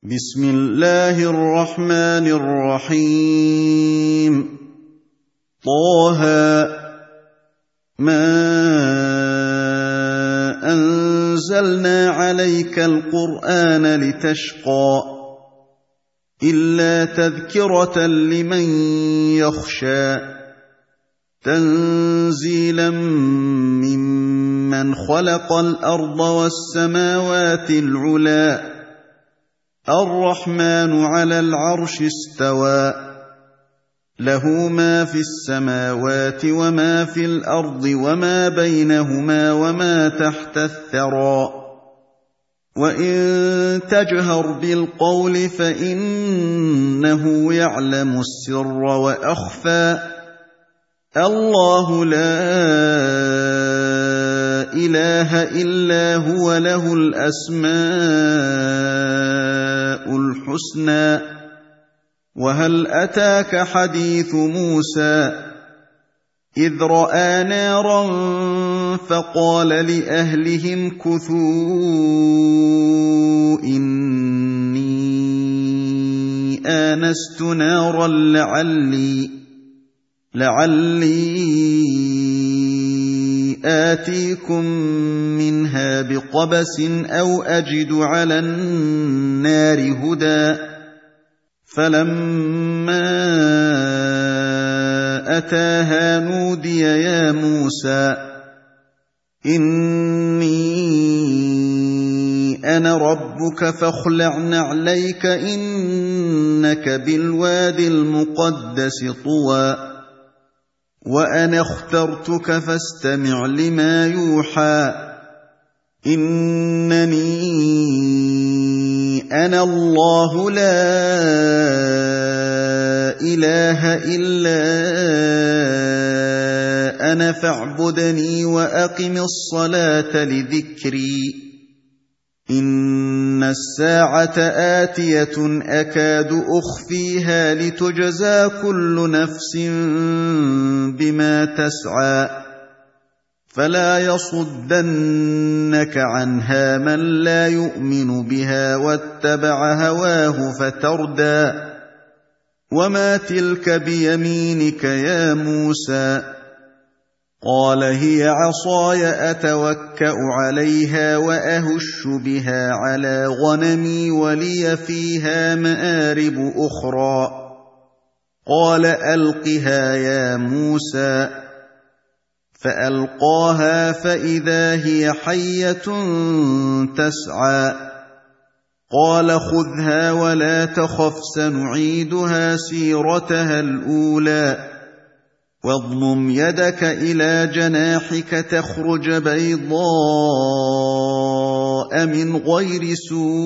بسم الله الرحمن الرحيم طه ما أنزلنا عليك القرآن لتشقى إلا تذكرة لمن يخشى تنزيلا ممن خلق الأرض والسماوات العلى الرحمن على العرش استوى له ما في السماوات وما في الأرض وما بينهما وما تحت الثرى وإن تجهر بالقول فإنه يعلم السر وأخفى الله لا إله إلا هو له الأسماء الحسنى وهل أتاك حديث موسى إذ رأى نارا فقال لأهلهم كثوا إني آنست نارا لعلي آتيكم منها بقبس أو أجد على النار هدى فلما أتاها نودي يا موسى إني أنا ربك فاخلع نعليك إنك بالواد المقدس طوى وأنا اخترتك فاستمع لما يوحى إنني أنا الله لا إله إلا أنا فاعبدني وأقم الصلاة لذكري إن الساعة آتية أكاد أخفيها لتجزى كل نفس بما تسعى فلا يصدنك عنها من لا يؤمن بها واتبع هواه فتردى وما تلك بيمينك يا موسى قال هي عصاي أتوكأ عليها وأهش بها على غنمي ولي فيها مآرب أخرى قال ألقها يا موسى فألقاها فإذا هي حية تسعى قال خذها ولا تخف سنعيدها سيرتها الأولى واضمم يدك إلى جناحك تخرج بيضاء من غير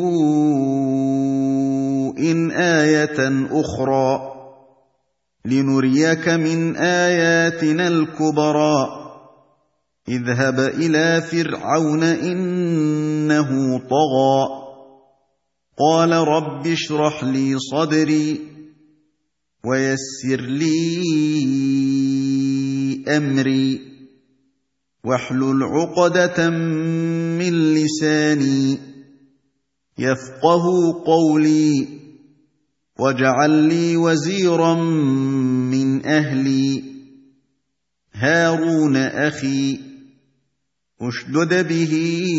سوء آية أخرى لنريك من آياتنا الكبرى اذهب إلى فرعون إنه طغى قال رب اشرح لي صدري ويسر لي أمري واحلل عقدة من لساني يفقه قولي واجعل لي وزيرا من أهلي هارون أخي اشدد به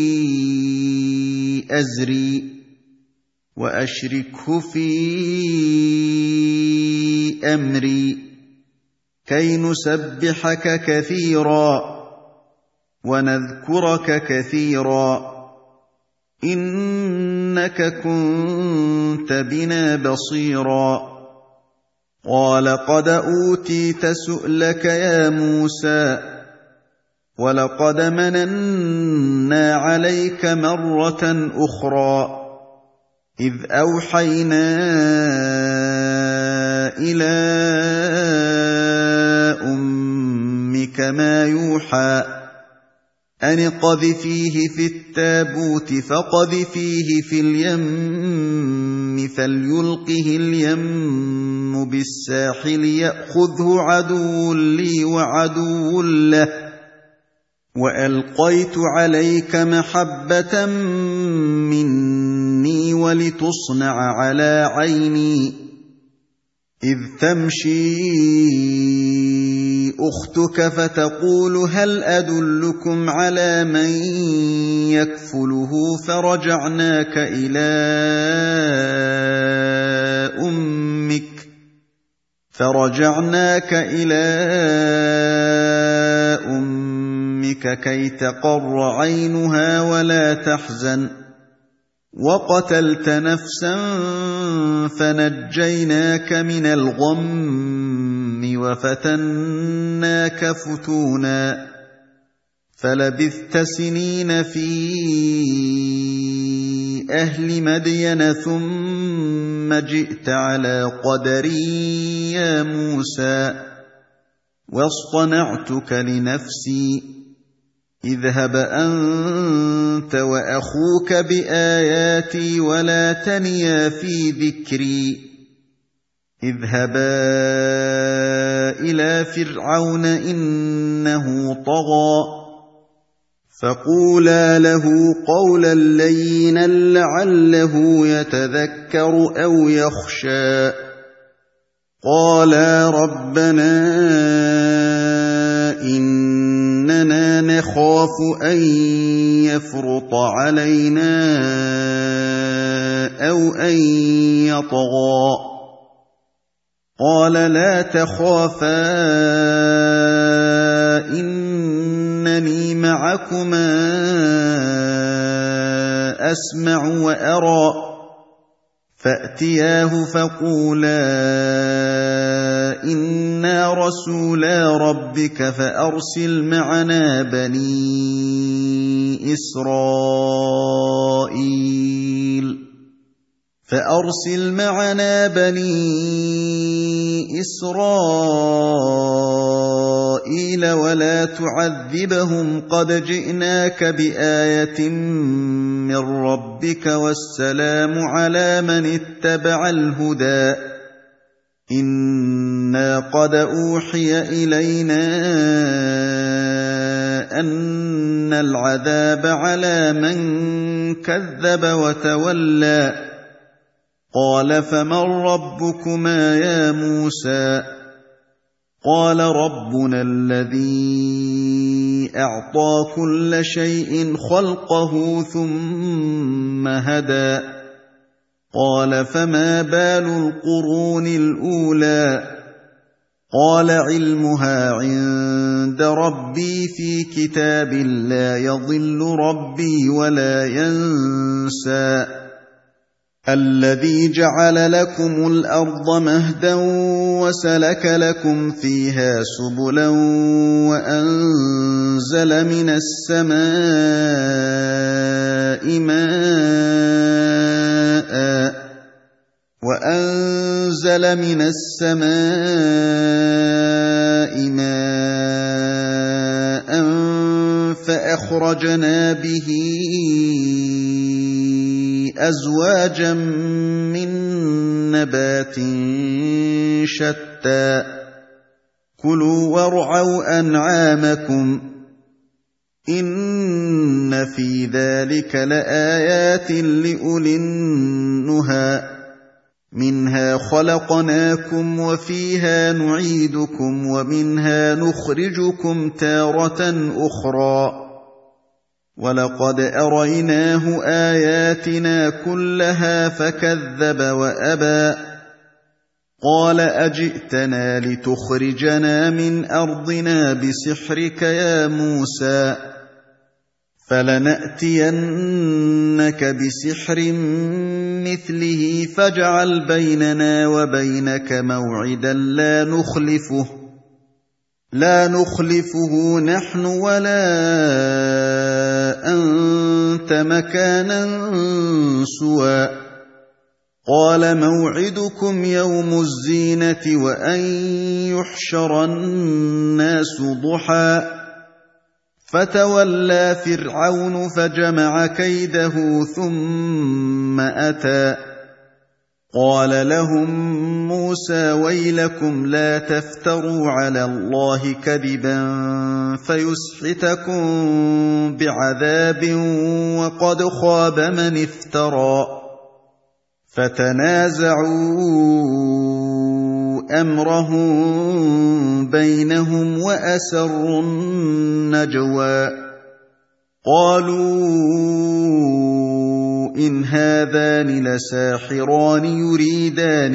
أزري وأشركه في أمري كي نسبحك كثيرا ونذكرك كثيرا إنك كنت بنا بصيرا قال قد أوتيت سؤلك يا موسى ولقد مننا عليك مرة أخرى إذ أوحينا إلى أمك ما يوحى أن اقذفيه في التابوت فاقذفيه في اليم فليلقه اليم بالساحل يأخذه عدو لي وعدو له وألقيت عليك محبة مني ولتصنع على عيني إذ تمشي أختك فتقول هل أدلكم على من يكفله فرجعناك إلى أمك كي تقر عينها ولا تحزن وقتلت نفسا فنجيناك من الغم وفتناك فتونا فلبثت سنين في أهل مدين ثم جئت على قدري يا موسى واصطنعتك لنفسي اذهب أنت وأخوك بآياتي ولا تنيا في ذكري اذهبا إلى فرعون إنه طغى فقولا له قولا لينا لعله يتذكر أو يخشى قالا ربنا إننا نخاف أن يفرط علينا أو أن يطغى قال لا تخافا إنني معكما أسمع وأرى فأتياه فقولا إنا رسولا ربك فأرسل معنا بني إسرائيل ولا تعذبهم قد جئناك بآية من ربك والسلام على من اتبع الهدى إنا قد أوحي إلينا أن العذاب على من كذب وتولى قال فمن ربكما يا موسى قال ربنا الذي أعطى كل شيء خلقه ثم هدى قال فما بال القرون الأولى قال علمها عند ربي في كتاب لا يضل ربي ولا ينسى الذي جعل لكم الأرض مهدا وسلك لكم فيها سبلا وأنزل من السماء ماء فأخرجنا به أزواجا من نبات شتى كلوا وارعوا أنعامكم إن في ذلك لآيات لأولي النهى منها خلقناكم وفيها نعيدكم ومنها نخرجكم تارة أخرى ولقد أريناه آياتنا كلها فكذب وأبى قال أجئتنا لتخرجنا من أرضنا بسحرك يا موسى فلنأتينك بسحر مثله فاجعل بيننا وبينك موعدا لا نخلفه نحن ولا أنت مكانا سوى قال موعدكم يوم الزينة وأن يحشر الناس ضحى فتولى فرعون فجمع كيده ثم أتى قال لهم موسى ويلكم لا تفتروا على الله كذبا فيسحتكم بعذاب وقد خاب من افترى فَتَنَازَعُوا أَمْرَهُم بَيْنَهُمْ وَأَسَرُّوا النَّجْوَىٰ قَالُوا إِنْ هَٰذَانِ لَسَاحِرَانِ يُرِيدَانِ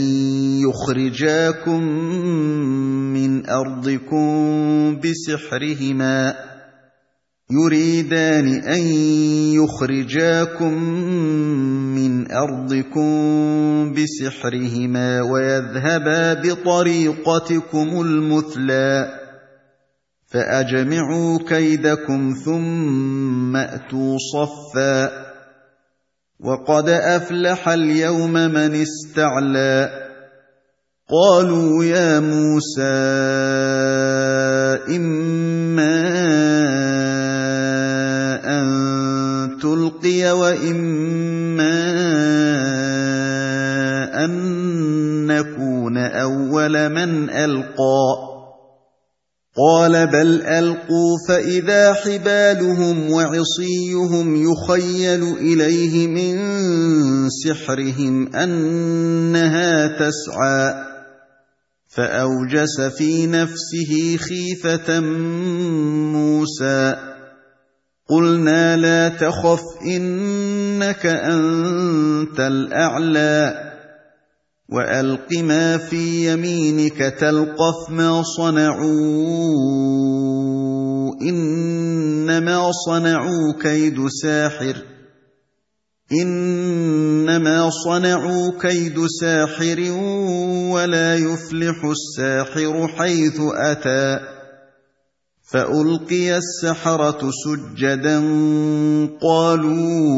أَن يُخْرِجَاكُم مِّنْ أَرْضِكُم بِسِحْرِهِمَا وَيَذْهَبَا بِطَرِيقَتِكُمُ الْمُثْلَىٰ فَأَجْمِعُوا كَيْدَكُمْ ثُمَّ أْتُوا صَفًّا ۚ وَقَدْ أَفْلَحَ الْيَوْمَ مَنِ اسْتَعْلَىٰ قَالُوا يَا مُوسَىٰ إِمَّا أَن تُلْقِيَ وَإِمَّا أَن نَّكُونَ أَوَّلَ مَنْ أَلْقَىٰ قَالَ بَلْ أَلْقُوا فَإِذَا حِبَالُهُمْ وَعِصِيُّهُمْ يُخَيَّلُ إِلَيْهِ مِن سِحْرِهِمْ أَنَّهَا تَسْعَىٰ فَأَوْجَسَ فِي نَفْسِهِ خِيفَةً مُّوسَىٰ قُلْنَا لَا تَخَفْ إِنَّكَ أَنتَ الْأَعْلَىٰ وَأَلْقِ مَا فِي يَمِينِكَ تَلْقَفْ مَا صَنَعُوا إِنَّمَا صَنَعُوا كَيْدُ سَاحِرٍ وَلَا يُفْلِحُ السَّاحِرُ حَيْثُ أَتَىٰ فَأُلْقِيَ السَّحَرَةُ سُجَّدًا قَالُوا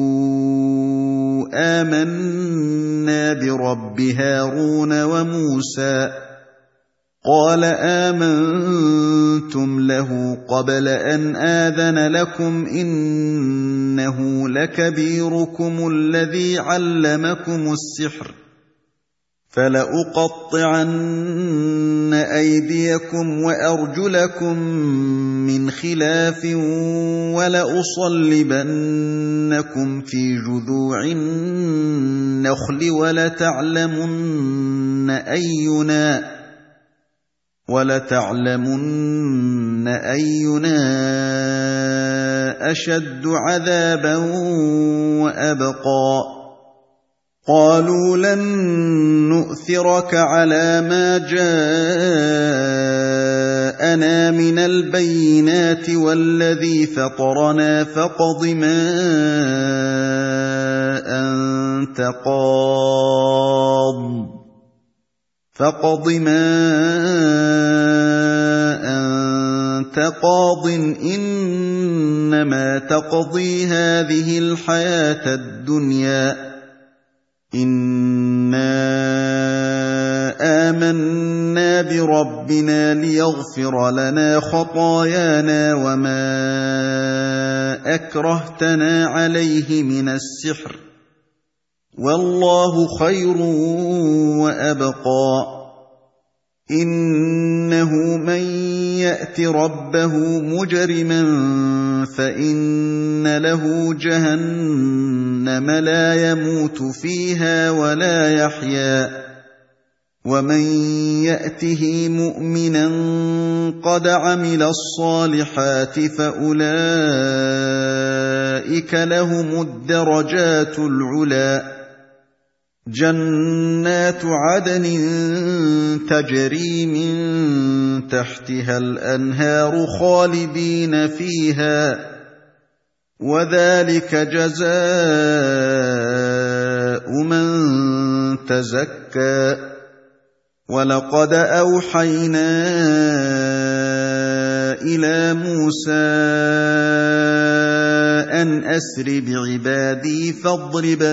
آمَنَّا بِرَبِّ هَارُونَ وَمُوسَىٰ قَالَ آمَنتُمْ لَهُ قَبْلَ أَنْ آذَنَ لَكُمْ إِنَّهُ لَكَبِيرُكُمُ الَّذِي عَلَّمَكُمُ السِّحْرَ فَلَأُقَطِّعَنَّ أَيْدِيَكُمْ وَأَرْجُلَكُم مِّنْ خِلَافٍ وَلَأُصَلِّبَنَّكُمْ فِي جُذُوعِ النَّخْلِ وَلَتَعْلَمُنَّ أَيُّنَا أَشَدُّ عَذَابًا وَأَبْقَىٰ قَالُوا لَن نُّؤْثِرَكَ عَلَىٰ مَا جَاءَنَا مِنَ الْبَيِّنَاتِ وَالَّذِي فَطَرَنَا فَاقْضِ مَا أَنتَ قَاضٍ إِنَّمَا تَقْضِي هَٰذِهِ الْحَيَاةَ الدُّنْيَا إِنَّا آمَنَّا بِرَبِّنَا لِيَغْفِرَ لَنَا خَطَايَانَا وَمَا أَكْرَهْتَنَا عَلَيْهِ مِنَ السِّحْرِ وَاللَّهُ خَيْرٌ وَأَبْقَىٰ إِنَّهُ مَن يَأْتِ رَبَّهُ مُجْرِمًا فَإِنَّ لَهُ جَهَنَّمَ لَا يَمُوتُ فِيهَا وَلَا يَحْيَىٰ وَمَن يَأْتِهِ مُؤْمِنًا قَدْ عَمِلَ الصَّالِحَاتِ فَأُولَٰئِكَ لَهُمُ الدَّرَجَاتُ الْعُلَىٰ جَنَّاتُ عَدْنٍ تَجْرِي مِن تَحْتِهَا الْأَنْهَارُ خَالِدِينَ فِيهَا ۚ وَذَٰلِكَ جَزَاءُ مَن تَزَكَّىٰ وَلَقَدْ أَوْحَيْنَا إِلَىٰ مُوسَىٰ أَنْ أَسْرِ بِعِبَادِي فَاضْرِبْ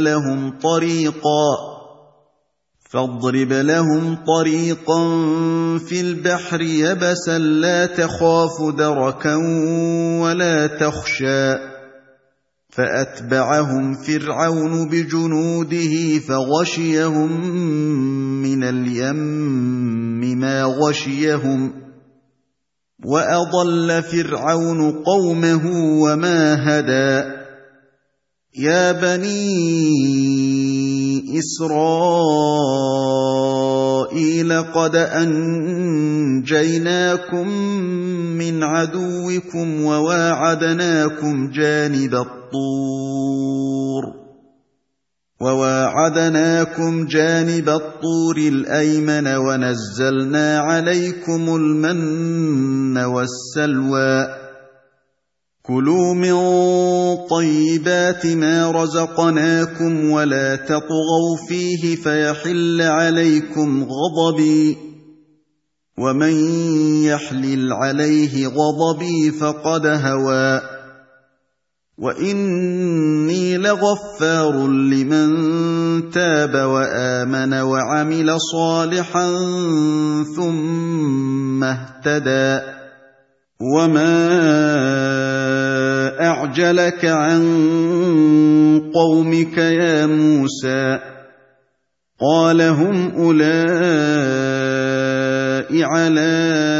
لَهُمْ طَرِيقًا فِي الْبَحْرِ يَبَسًا لَّا تَخَافُ دَرَكًا وَلَا تَخْشَىٰ فَأَتْبَعَهُمْ فِرْعَوْنُ بِجُنُودِهِ فَغَشِيَهُم مِّنَ الْيَمِّ مَا غَشِيَهُمْ وَأَضَلَّ فِرْعَوْنُ قَوْمَهُ وَمَا هَدَىٰ يا بني إسرائيل قد أنجيناكم من عدوكم وواعدناكم جانب الطور الأيمن ونزلنا عليكم المن والسلوى كلوا من طيبات ما رزقناكم ولا تطغوا فيه فيحل عليكم غضبي ومن يحلل عليه غضبي فقد هوى وإني لغفار لمن تاب وآمن وعمل صالحا ثم اهتدى وما أعجلك عن قومك يا موسى قال هم أولئك على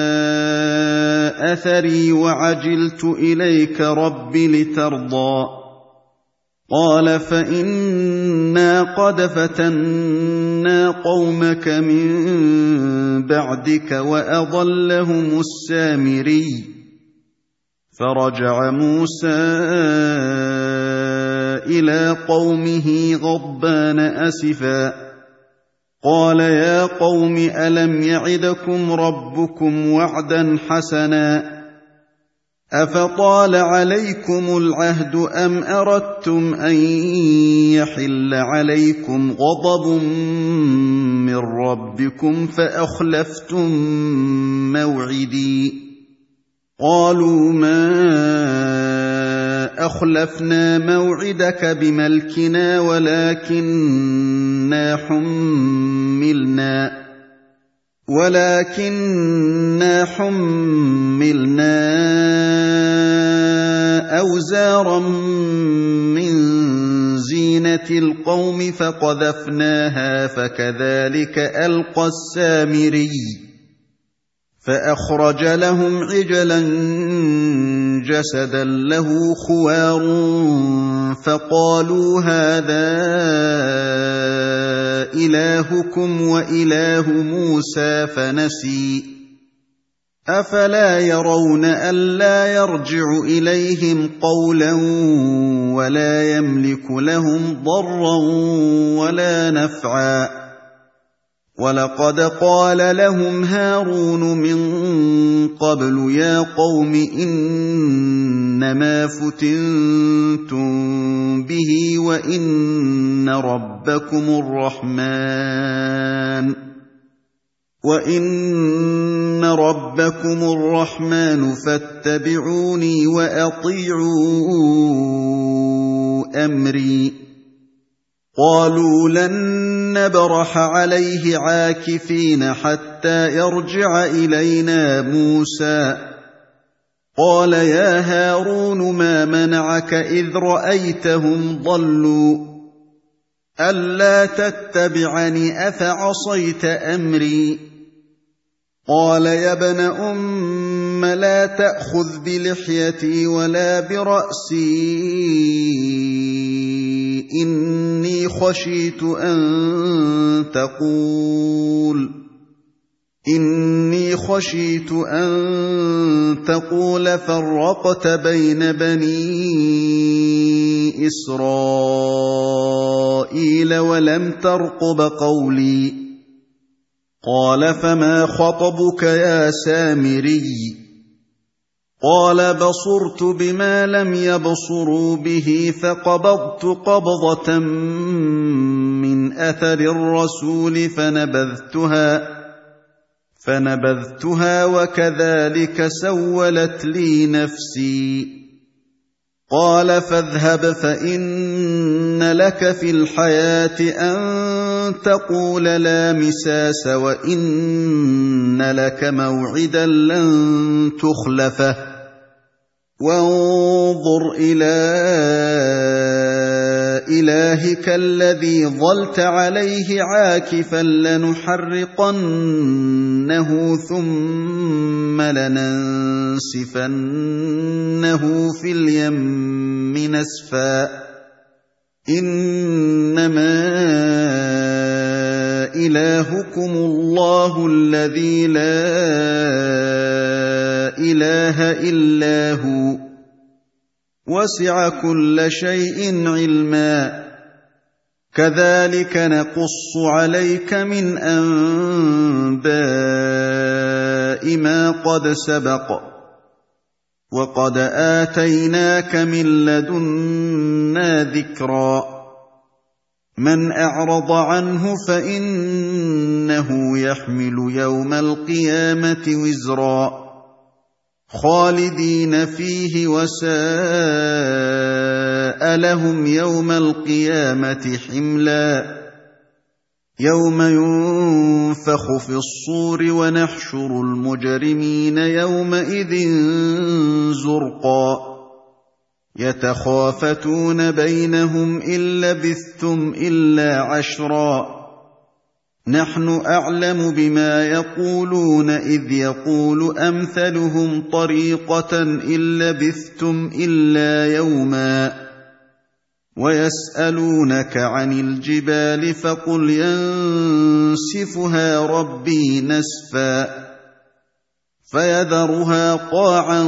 أثري وعجلت إليك رب لترضى قال فإنا قد فتنا قومك من بعدك وأضلهم السامري فرجع موسى إلى قومه غضبان أسفا قال يا قوم ألم يعدكم ربكم وعدا حسنا أفطال عليكم العهد أم أردتم أن يحل عليكم غضب من ربكم فأخلفتم موعدي قالوا ما أخلفنا موعدك بملكنا ولكننا حملنا أوزارا من زينة القوم فقذفناها فكذلك ألقى السامري فأخرج لهم عجلا جسدا له خوار فقالوا هذا إلهكم وإله موسى فنسي أفلا يرون ألا يرجع إليهم قولا ولا يملك لهم ضرا ولا نفعا ولقد قال لهم هارون من قبل يا قوم إنما فتنتم به وإن ربكم الرحمن فاتبعوني وأطيعوا أمري قالوا لن نبرح عليه عاكفين حتى يرجع إلينا موسى قال يا هارون ما منعك إذ رأيتهم ضلوا ألا تتبعني أفعصيت أمري قال يا ابن أم لا تأخذ بلحيتي ولا برأسي إني خشيت أن تقول فرقت بين بني إسرائيل ولم ترقب قولي قال فما خطبك يا سامري قال بصرت بما لم يبصروا به فقبضت قبضة من أثر الرسول فنبذتها وكذلك سولت لي نفسي قال فاذهب فإن لك في الحياة أن تقول لا مساس وإن لك موعدا لن تخلفه وانظر إلى إلهك الذي ظلت عليه عاكفا لنحرقنه ثم لننسفنه في اليم نسفا إِنَّمَا إِلَٰهُكُمُ اللَّهُ الَّذِي لَا إِلَٰهَ إِلَّا هُوَ ۚ وَسِعَ كُلَّ شَيْءٍ عِلْمًا. كَذَٰلِكَ نَقُصُّ عَلَيْكَ مِنْ أَنبَاءِ مَا قَدْ سَبَقَ ۚ وَقَدْ آتَيْنَاكَ مِن لَّدُنَّا ذِكْرًا. مَّنْ أَعْرَضَ عَنْهُ فَإِنَّهُ يَحْمِلُ يَوْمَ الْقِيَامَةِ وِزْرًا خَالِدِينَ فِيهِ ۖ وَسَاءَ لَهُمْ يَوْمَ الْقِيَامَةِ حِمْلًا. يَوْمَ يُنفَخُ فِي الصُّورِ وَنَحْشُرُ الْمُجْرِمِينَ يَوْمَئِذٍ زُرْقًا. يَتَخَافَتُونَ بَيْنَهُمْ إِن لَّبِثْتُمْ إِلَّا عَشْرًا. نَّحْنُ أَعْلَمُ بِمَا يَقُولُونَ إِذْ يَقُولُ أَمْثَلُهُمْ طَرِيقَةً إِن لَّبِثْتُمْ إِلَّا يَوْمًا. وَيَسْأَلُونَكَ عَنِ الْجِبَالِ فَقُلْ يَنسِفُهَا رَبِّي نَسْفًا فَيَذَرُهَا قَاعًا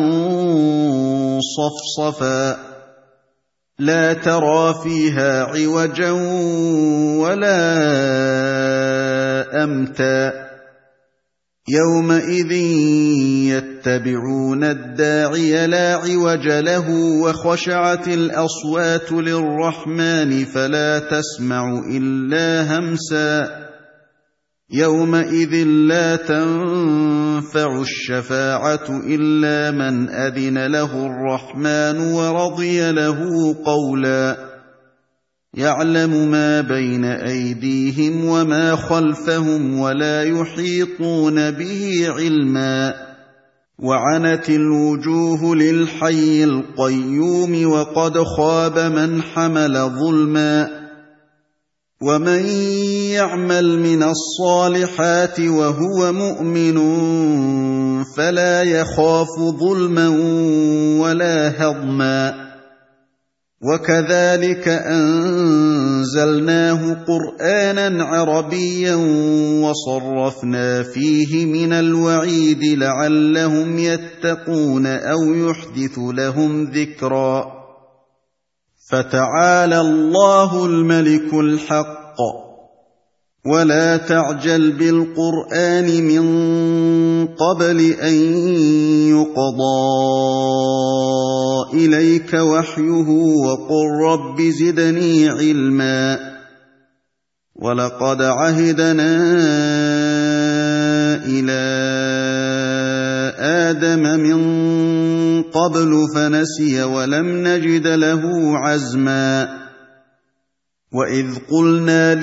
صَفْصَفًا لَّا تَرَىٰ فِيهَا عِوَجًا وَلَا أَمْتًا. يَوْمَئِذٍ يَتَّبِعُونَ الدَّاعِيَ لَا عِوَجَ لَهُ وَخَشَعَتِ الْأَصْوَاتُ لِلرَّحْمَٰنِ فَلَا تَسْمَعُ إِلَّا هَمْسًا. يَوْمَئِذٍ لَّا تَنفَعُ الشَّفَاعَةُ إِلَّا مَنْ أَذِنَ لَهُ الرَّحْمَٰنُ وَرَضِيَ لَهُ قَوْلًا. يَعْلَمُ مَا بَيْنَ أَيْدِيهِمْ وَمَا خَلْفَهُمْ وَلَا يُحِيطُونَ بِهِ عِلْمًا. وَعَنَتِ الْوُجُوهُ لِلْحَيِّ الْقَيُّومِ وَقَدْ خَابَ مَنْ حَمَلَ ظُلْمًا. وَمَن يَعْمَلْ مِنَ الصَّالِحَاتِ وَهُوَ مُؤْمِنٌ فَلَا يَخَافُ ظُلْمًا وَلَا هَضْمًا. وَكَذَٰلِكَ أَنزَلْنَاهُ قُرْآنًا عَرَبِيًّا وَصَرَّفْنَا فِيهِ مِنَ الْوَعِيدِ لَعَلَّهُمْ يَتَّقُونَ أَوْ يُحْدِثُ لَهُمْ ذِكْرًا. فَتَعَالَى اللَّهُ الْمَلِكُ الْحَقُّ. وَلَا تَعْجَلْ بِالْقُرْآنِ مِن قَبْلِ أَن يُقْضَىٰ إِلَيْكَ وَحْيُهُ وَقُل رَّبِّ زِدْنِي عِلْمًا. وَلَقَدْ عَهِدْنَا إِلَىٰ آدَمَ مِن قَبْلُ فَنَسِيَ وَلَمْ نَجِدْ لَهُ عَزْمًا. وَإِذْ قُلْنَا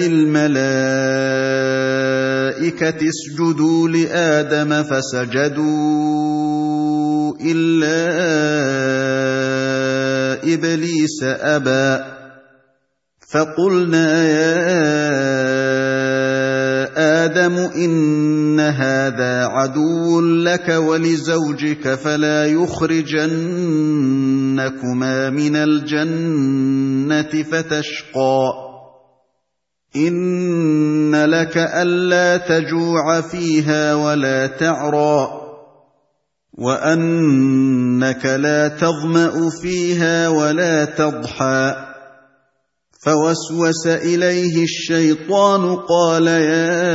لِلْمَلَائِكَةِ اسْجُدُوا لِآدَمَ فَسَجَدُوا إِلَّا إِبْلِيسَ أَبَىٰ. فَقُلْنَا يَا آدَمُ إِنَّ هَٰذَا عَدُوٌّ لَّكَ وَلِزَوْجِكَ فَلَا يُخْرِجَنَّكُمَا مِنَ الْجَنَّةِ فَتَشْقَىٰ. إِنَّ لَكَ أَلَّا تَجُوعَ فِيهَا وَلَا تَعْرَىٰ وَأَنَّكَ لَا تَظْمَأُ فِيهَا وَلَا تَضْحَىٰ. فَوَسْوَسَ إِلَيْهِ الشَّيْطَانُ قَالَ يَا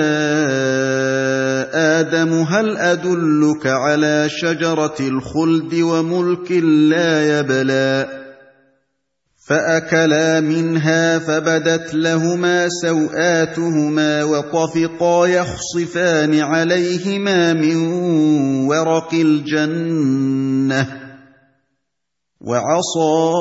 آدَمُ هَلْ أَدُلُّكَ عَلَىٰ شَجَرَةِ الْخُلْدِ وَمُلْكٍ لَّا يَبْلَىٰ. فَأَكَلَا مِنْهَا فَبَدَتْ لَهُمَا سَوْآتُهُمَا وَطَفِقَا يَخْصِفَانِ عَلَيْهِمَا مِن وَرَقِ الْجَنَّةِ. وَعَصَىٰ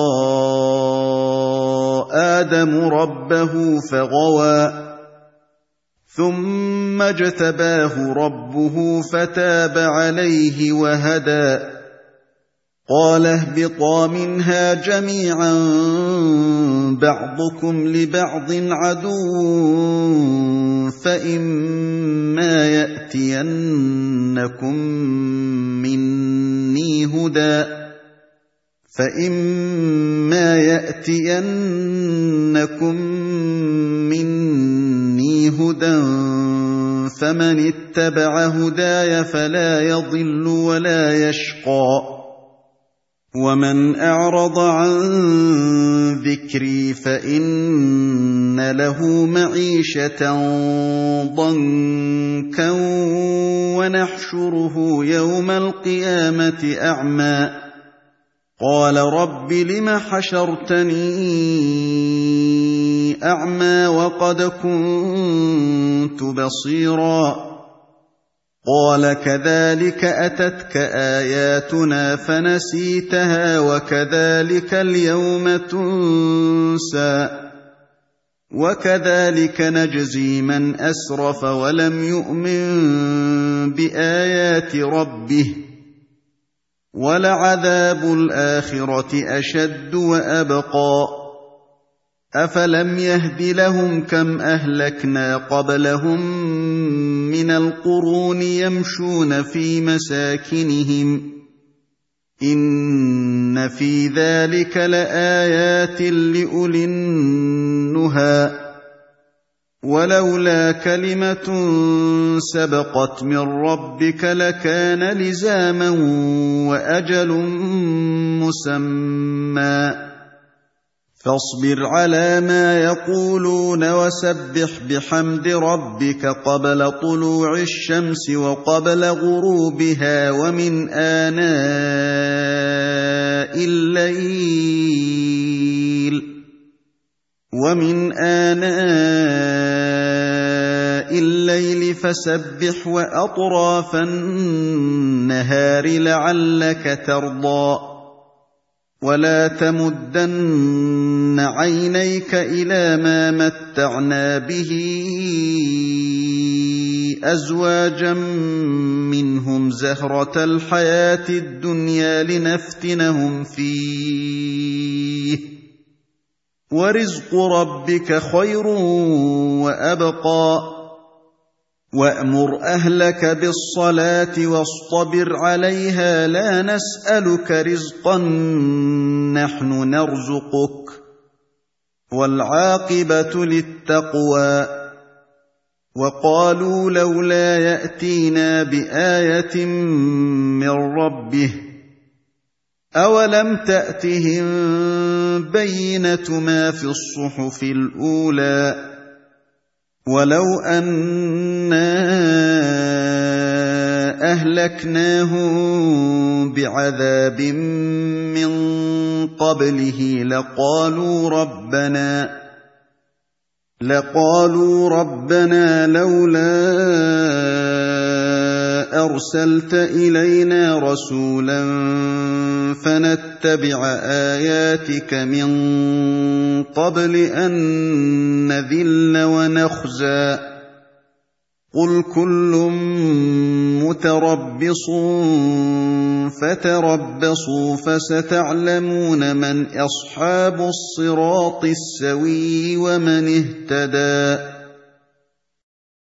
آدَمُ رَبَّهُ فَغَوَىٰ. ثُمَّ اجْتَبَاهُ رَبُّهُ فَتَابَ عَلَيْهِ وَهَدَىٰ. قَالَ اهْبِطَا مِنْهَا جَمِيعًا بَعْضُكُمْ لِبَعْضٍ عَدُوٌّ فَإِمَّا يَأْتِيَنَّكُم مِّنِّي هُدًى فإما يأتينكم مني هدى فمن اتبع هداي فلا يضل ولا يشقى ومن أعرض عن ذكري فإن له معيشة ضنكا ونحشره يوم القيامة أعمى قال رب لم حشرتني أعمى وقد كنت بصيرا قال كذلك أتتك آياتنا فنسيتها وكذلك اليوم تنسى وكذلك نجزي من أسرف ولم يؤمن بآيات ربه ولعذاب الآخرة أشد وأبقى أفلم يهد لهم كم أهلكنا قبلهم من القرون يمشون في مساكنهم إن في ذلك لآيات لأولي النهى ولولا كلمة سبقت من ربك لكان لزاما وأجل مسمى فاصبر على ما يقولون وسبح بحمد ربك قبل طلوع الشمس وقبل غروبها ومن آناء الليل فسبح وأطراف النهار لعلك ترضى ولا تمدن عينيك إلى ما متعنا به أزواجا منهم زهرة الحياة الدنيا لنفتنهم فيه ورزق ربك خير وأبقى وأمر أهلك بالصلاة واصطبر عليها لا نسألك رزقا نحن نرزقك والعاقبة للتقوى وقالوا لولا يأتينا بآية من ربه أولم تأتهم بينة ما في الصحف الأولى ولو أنا أهلكناهم بعذاب من قبله لقالوا ربنا لولا أرسلت إلينا رسولا فنتبع آياتك من قبل أن نذل ونخزى قل كل متربص فتربصوا فستعلمون من أصحاب الصراط السوي ومن اهتدى